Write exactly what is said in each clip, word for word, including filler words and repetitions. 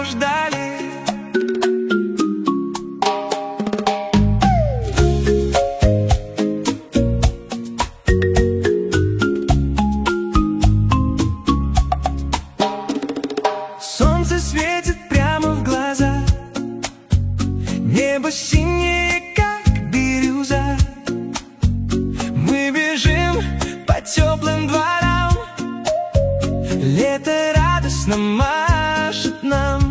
ждали. Солнце светит прямо в глаза, небо синее, как бирюза. Мы бежим по теплым дворам, лето радостно машет нам.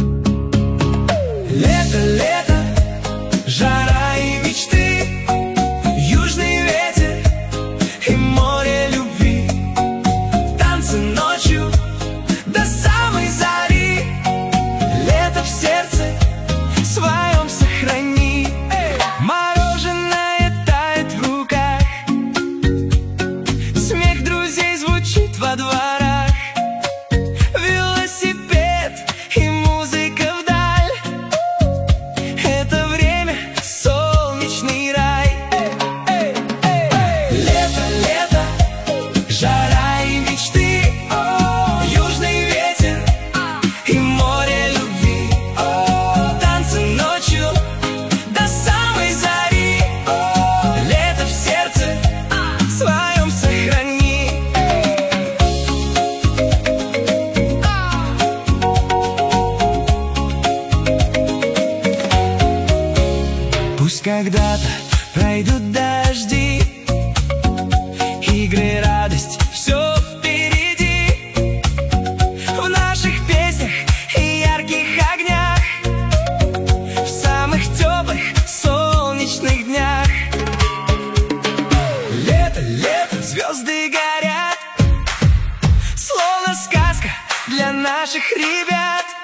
Лето, лето, жара и мечты, южный ветер и море любви, танцы ночью до самой зари. Лето в сердце своем сохрани. Мороженое тает в руках, смех друзей звучит во дворах, велосипед и музыка вдаль. Это время солнечный рай. Лето, лето, жара и мечты, южный ветер и море любви, танцы ночью до самой зари. Лето в сердце своем сохрани. Пусть когда-то пройдут дожди, игры, радость, все впереди. В наших песнях и ярких огнях, в самых теплых солнечных днях. Лето, лето, звезды горят, словно сказка для наших ребят.